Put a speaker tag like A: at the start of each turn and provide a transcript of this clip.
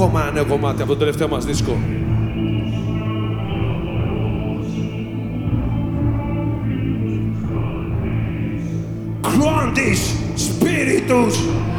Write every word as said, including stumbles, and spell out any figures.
A: ακόμα ένα νέο κομμάτι από το τελευταίο μας δίσκο. Quantis Spiritus